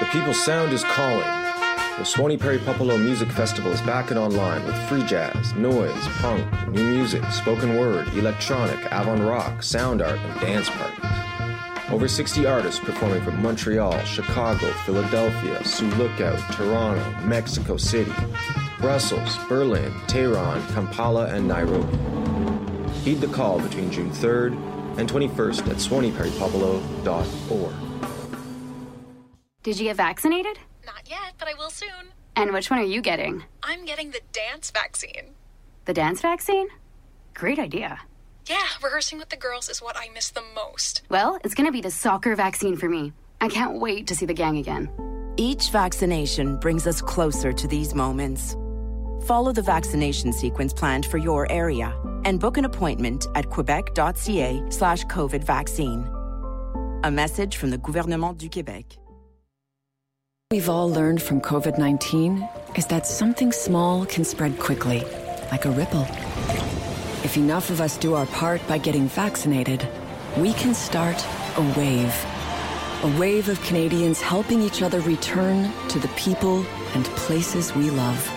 people's sound is calling. The Swanee Perry Popolo Music Festival is back and online with free jazz, noise, punk, new music, spoken word, electronic, avant-rock, sound art, and dance parties. Over 60 artists performing from Montreal, Chicago, Philadelphia, Sioux Lookout, Toronto, Mexico City, Brussels, Berlin, Tehran, Kampala, and Nairobi. Heed the call between June 3rd and 21st at swaneeperrypopolo.org. Did you get vaccinated? Not yet, but I will soon. And which one are you getting? I'm getting the dance vaccine. The dance vaccine? Great idea. Yeah, rehearsing with the girls is what I miss the most. Well, it's gonna be the soccer vaccine for me. I can't wait to see the gang again. Each vaccination brings us closer to these moments. Follow the vaccination sequence planned for your area and book an appointment at quebec.ca/COVID vaccine. A message from the Gouvernement du Québec. We've all learned from COVID-19 is that something small can spread quickly, like a ripple. If enough of us do our part by getting vaccinated, we can start a wave. A wave of Canadians helping each other return to the people and places we love.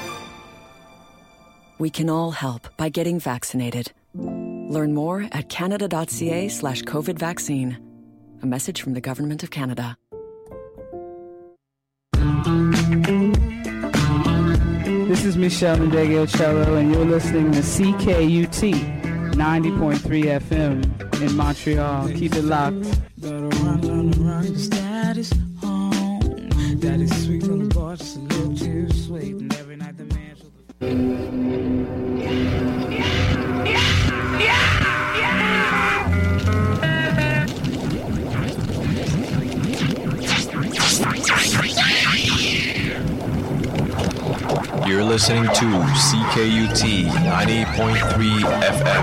We can all help by getting vaccinated. Learn more at canada.ca/COVID vaccine. A message from the Government of Canada. This is Michelle Ndegeocello, and you're listening to CKUT 90.3 FM in Montreal. Keep it locked. Daddy's home. Daddy's sweet on the bar, just a little too sweet. And every night the man You're listening to CKUT 90.3 FM.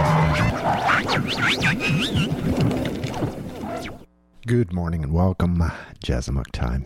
Good morning and welcome. Jazzamuk time.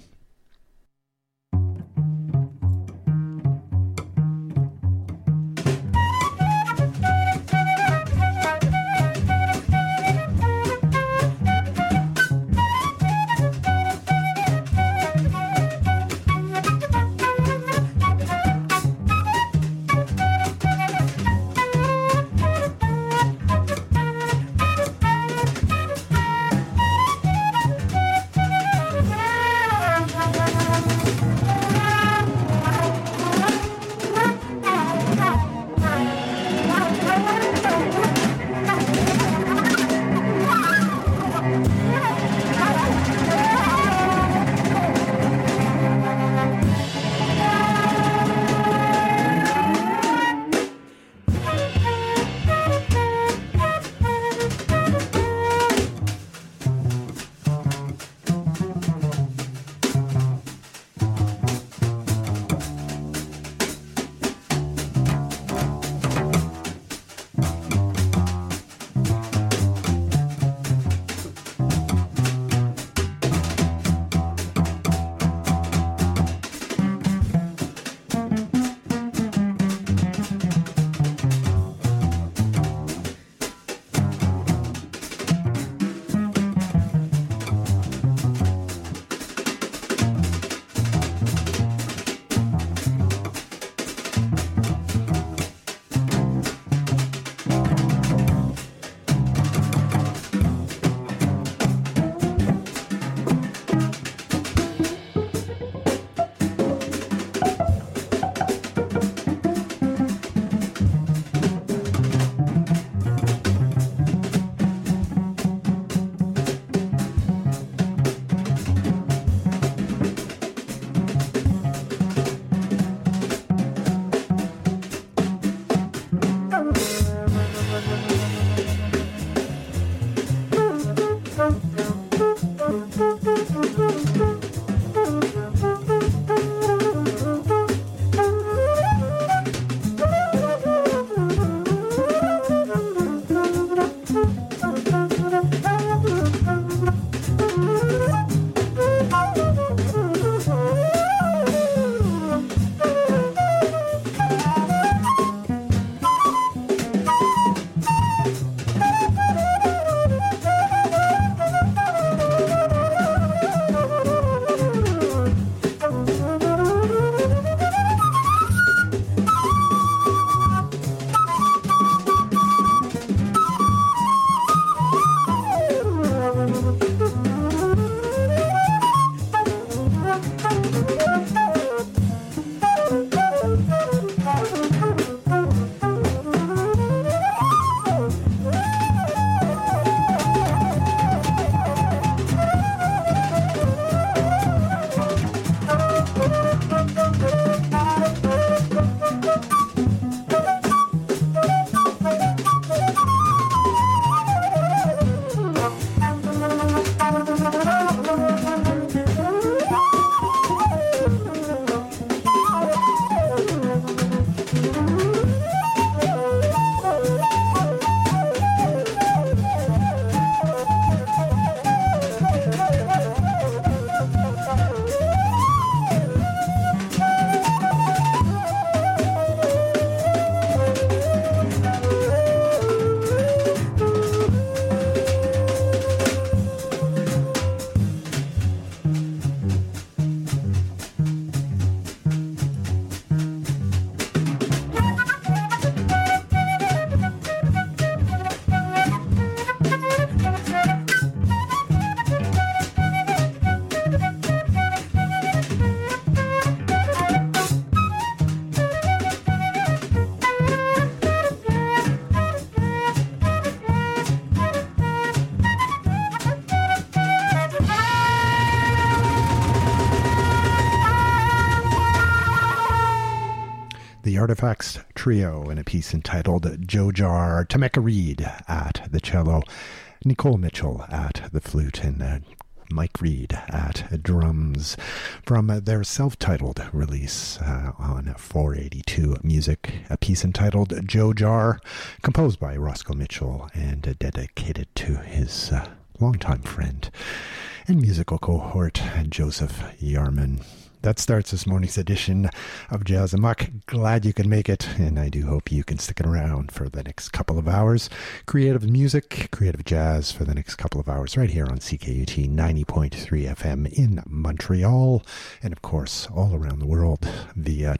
Artifacts Trio in a piece entitled Joe Jar, Tameka Reed at the cello, Nicole Mitchell at the flute, and Mike Reed at drums, from their self-titled release on 482 Music, a piece entitled Joe Jar, composed by Roscoe Mitchell and dedicated to his longtime friend and musical cohort, Joseph Yarman. That starts this morning's edition of Jazz Amok. Glad you can make it, and I do hope you can stick it around for the next couple of hours. Creative music, creative jazz for the next couple of hours right here on CKUT 90.3 FM in Montreal, and of course all around the world via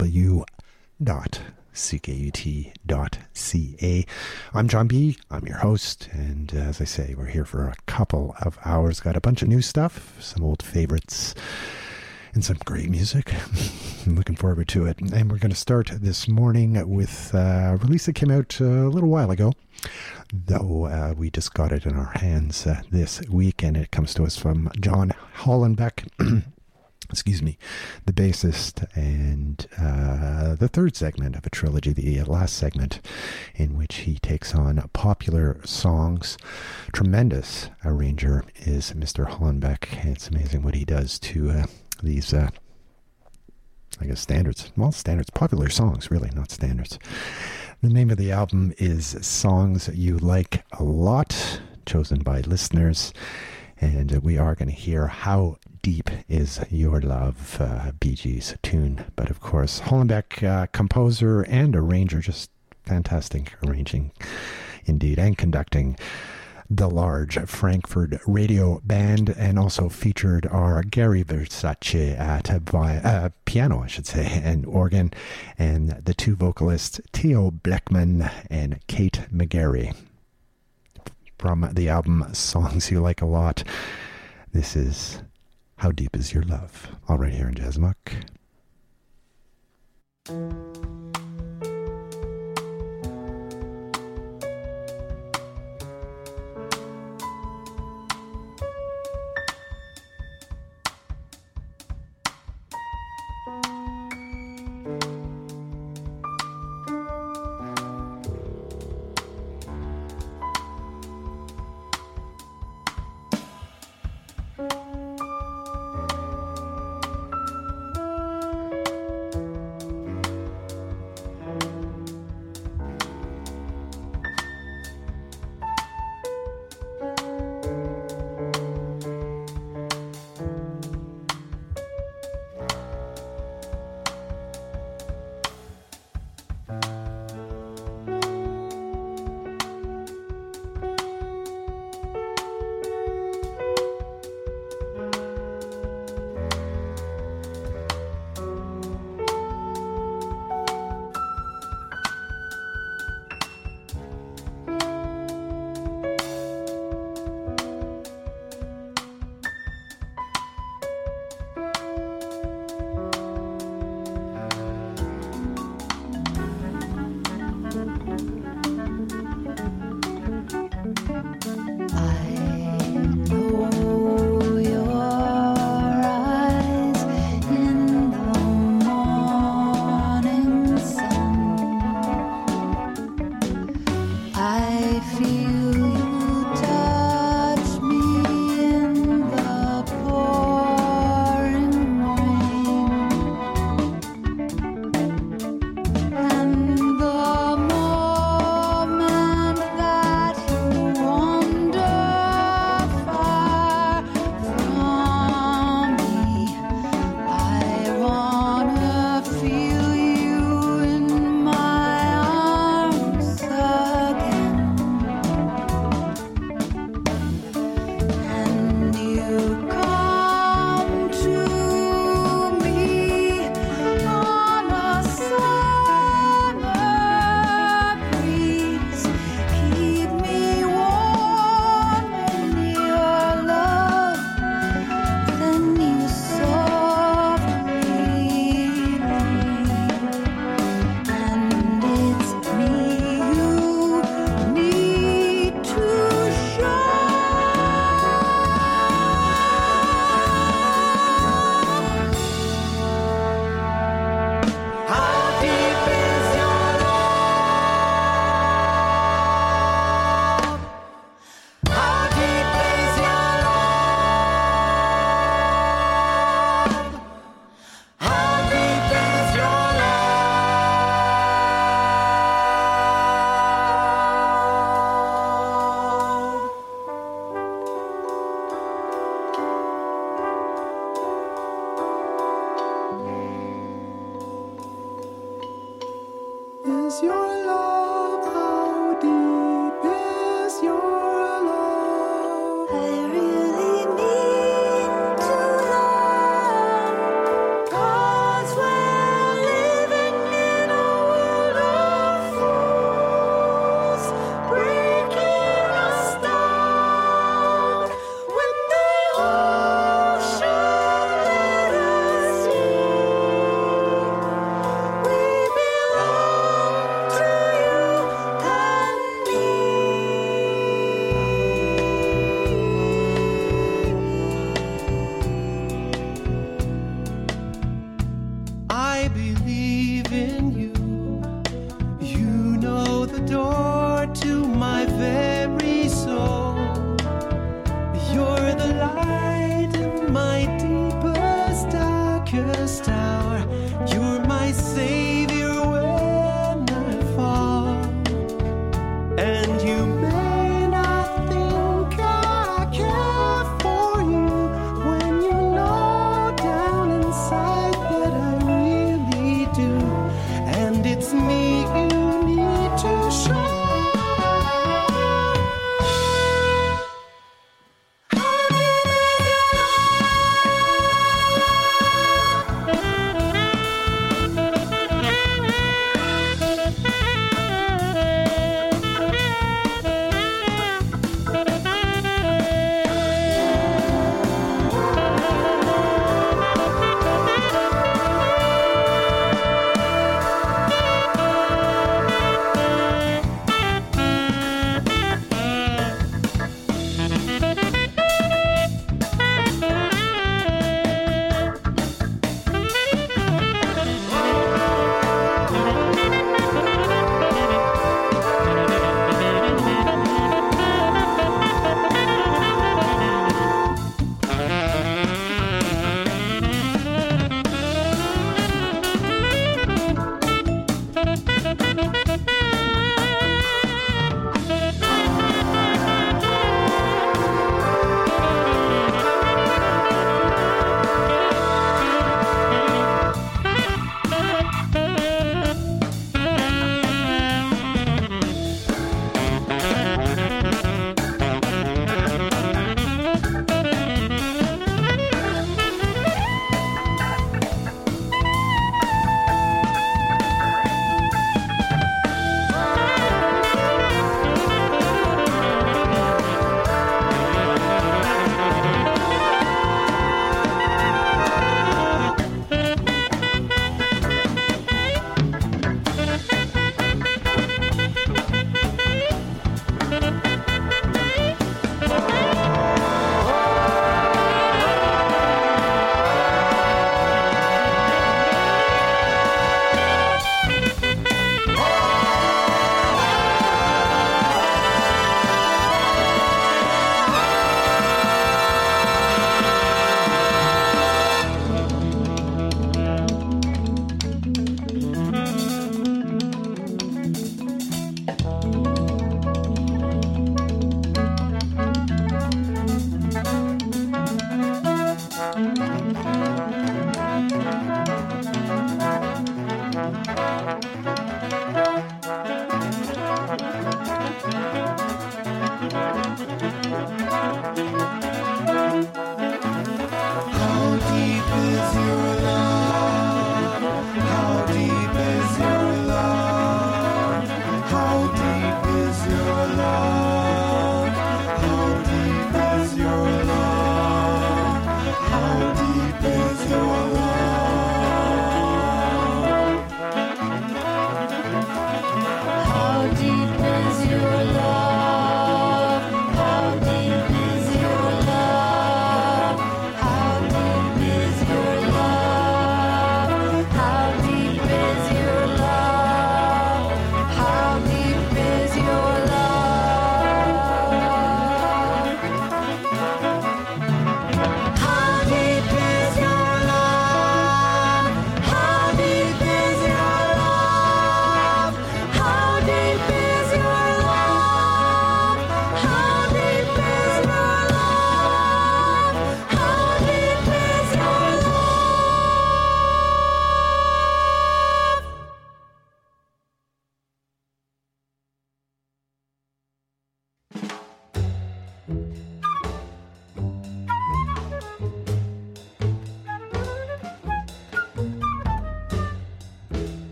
www.ckut.ca. I'm John B. I'm your host, and as I say, we're here for a couple of hours. Got a bunch of new stuff, some old favorites, and some great music. I'm looking forward to it. And we're going to start this morning with a release that came out a little while ago, though we just got it in our hands this week, and it comes to us from John Hollenbeck, excuse me, the bassist, and the third segment of a trilogy, the last segment, in which he takes on popular songs. Tremendous arranger is Mr. Hollenbeck. It's amazing what he does to these, I guess, standards. Well, standards, popular songs, really, not standards. The name of the album is Songs You Like a Lot, chosen by listeners. And we are going to hear How Deep Is Your Love, Bee Gees tune. But of course, Hollenbeck, composer and arranger, just fantastic arranging indeed, and conducting the large Frankfurt Radio Band, and also featured are Gary Versace at piano, I should say, and organ, and the two vocalists Theo Bleckman and Kate McGarry. From the album Songs You Like a Lot, this is How Deep Is Your Love, all right here in Jazz Amok. more to my very soul. You're the light in my deepest, darkest hour. You're my savior when I fall. And you may not think I care for you when you know down inside that I really do. And it's me you need to show.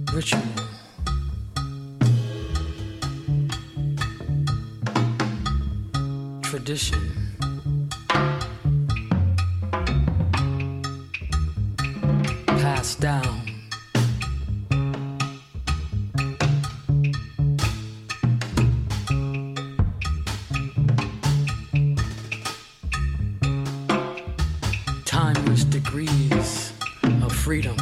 Ritual. Tradition. Passed down. Timeless degrees of freedom.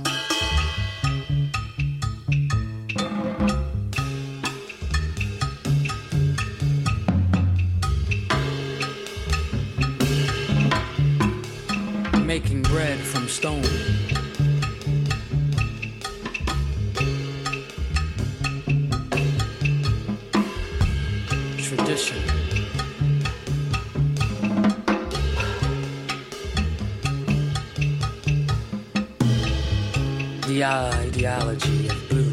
Making bread from stone. Tradition. The ideology of blues.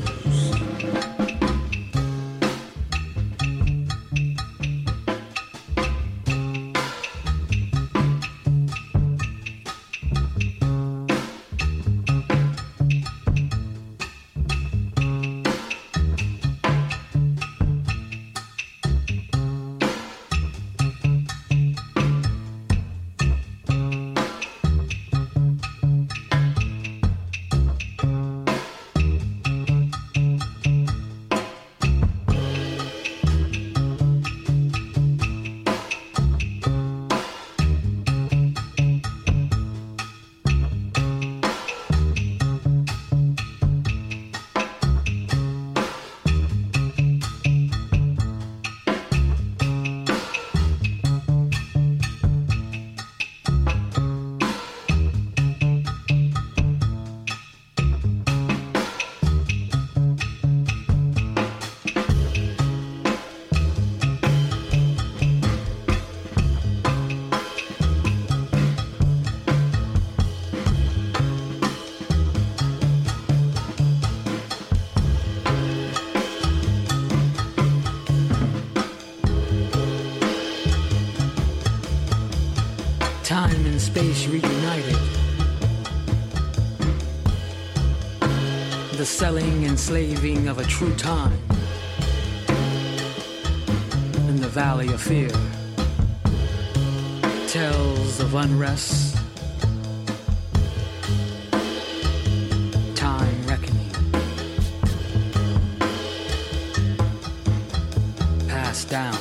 Time and space reunited. The selling and slaving of a true time in the valley of fear. Tales of unrest. Time reckoning. Passed down.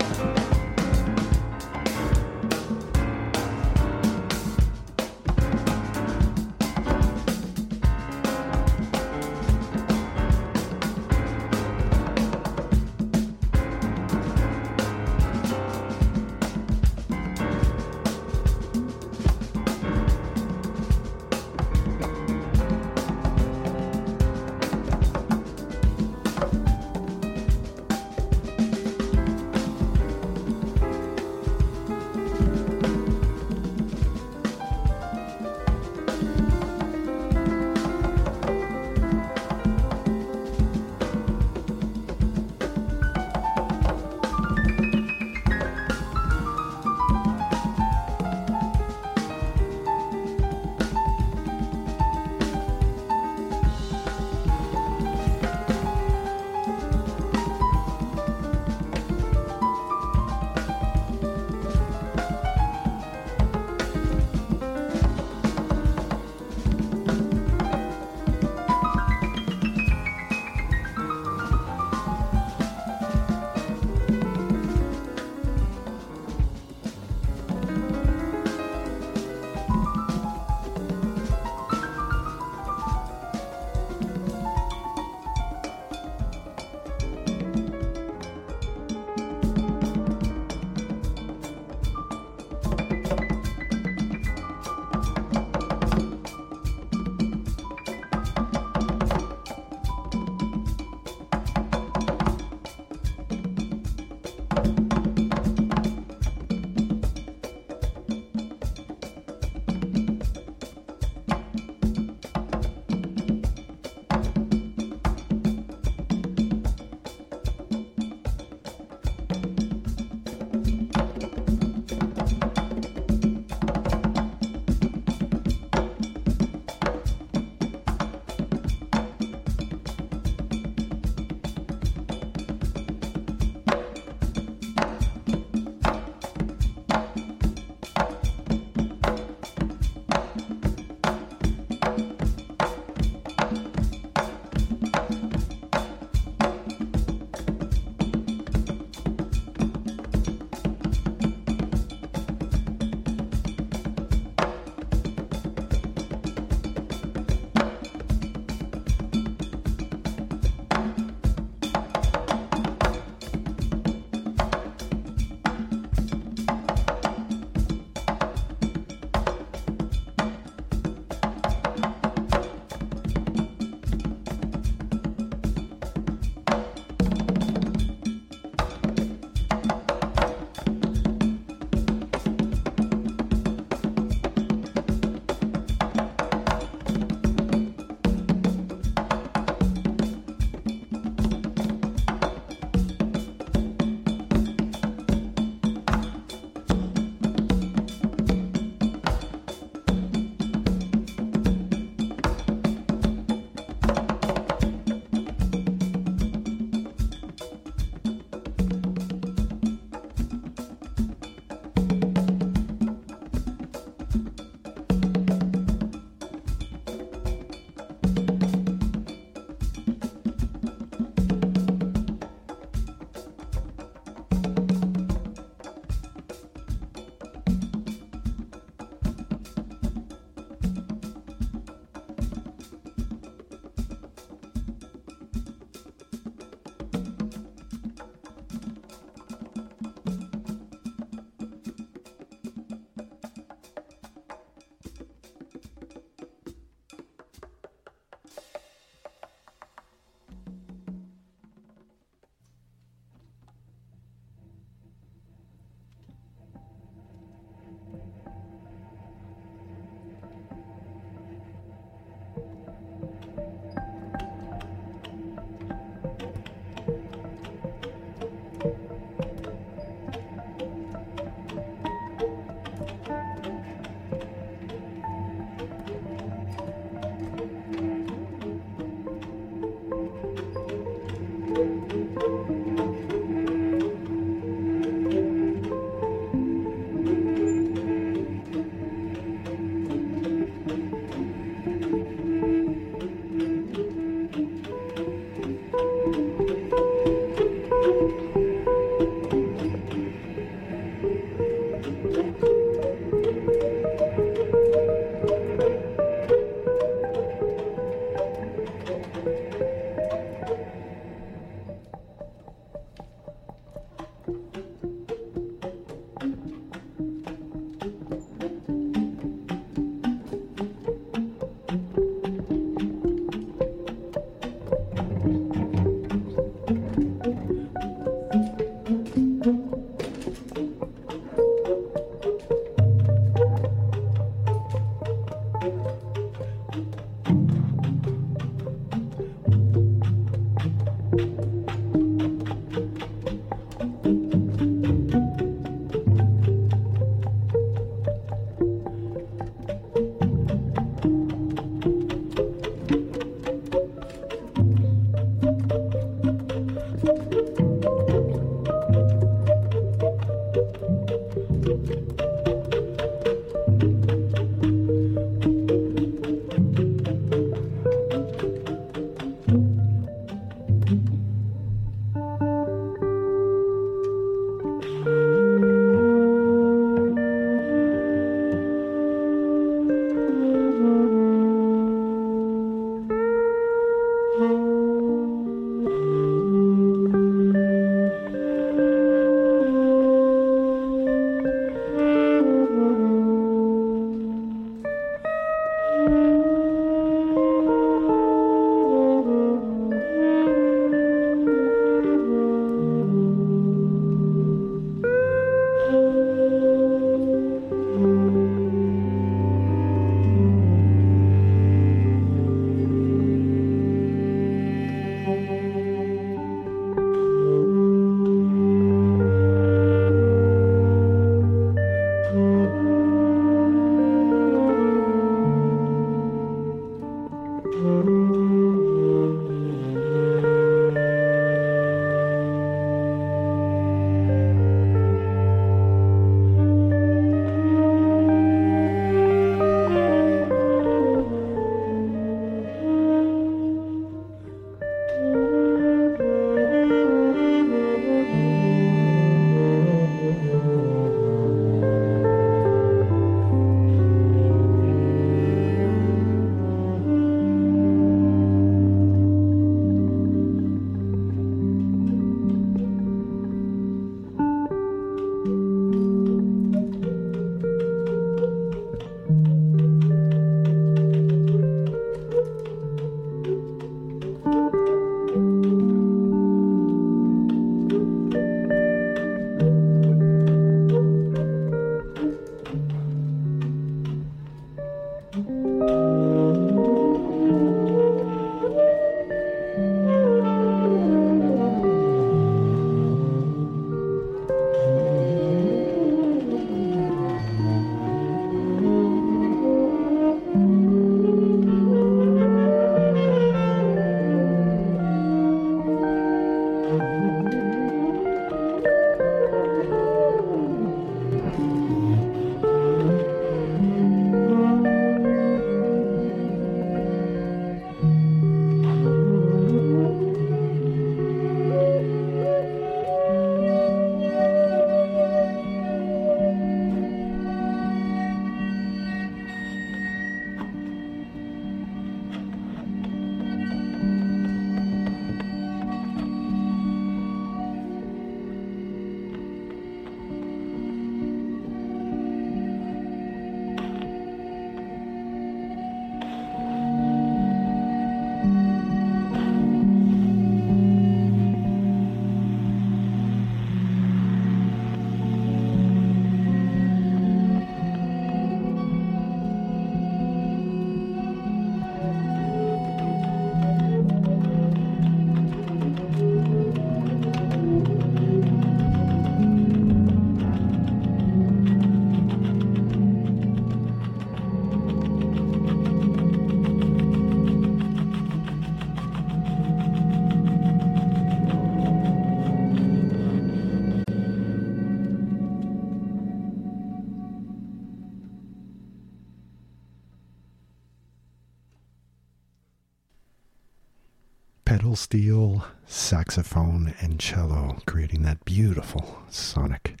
pedal steel, saxophone, and cello, creating that beautiful sonic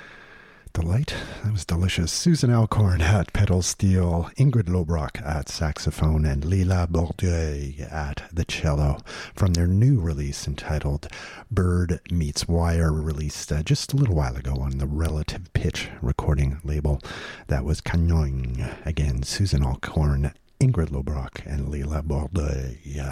delight. That was delicious. Susan Alcorn at pedal steel, Ingrid Lobrock at saxophone, and Lila Bourdeuil at the cello from their new release entitled Bird Meets Wire, released just a little while ago on the Relative Pitch recording label. That was Canyon. Again, Susan Alcorn, Ingrid Lobrock, and Lila Bourdeuil.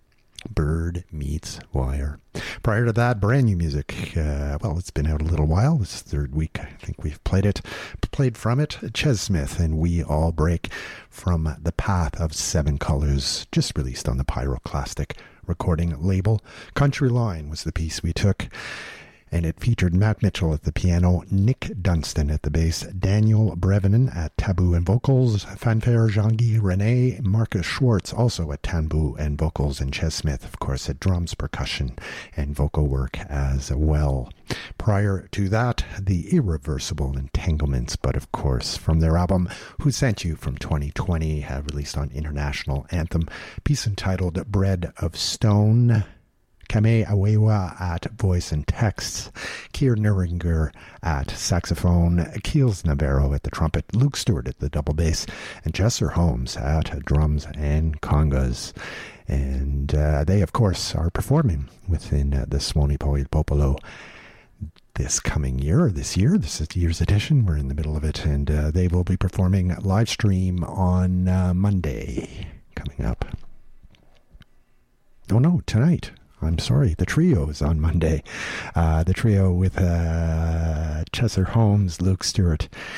Bird Meets Wire. Prior to that, brand new music. Well, it's been out a little while. This is the third week I think we've played from it. Ches Smith and We All Break from The Path of Seven Colors, just released on the Pyroclastic recording label. Country Line was the piece we took. And it featured Matt Mitchell at the piano, Nick Dunstan at the bass, Daniel Brevinen at taboo and vocals, Fanfare Jean-Guy René, Marcus Schwartz also at taboo and vocals, and Ches Smith, of course, at drums, percussion, and vocal work as well. Prior to that, the Irreversible Entanglements, but of course from their album Who Sent You from 2020, released on International Anthem, piece entitled Bread of Stone. Kame Awewa at voice and texts, Keir Nuringer at saxophone, Keels Navarro at the trumpet, Luke Stewart at the double bass, and Jesser Holmes at drums and congas. And they, of course, are performing within the Suoni Poi Popolo this coming year, this is the year's edition. We're in the middle of it, and they will be performing live stream on Monday coming up. Oh no, tonight. I'm sorry, the trio is on Monday. The trio with Chester Holmes, Luke Stewart,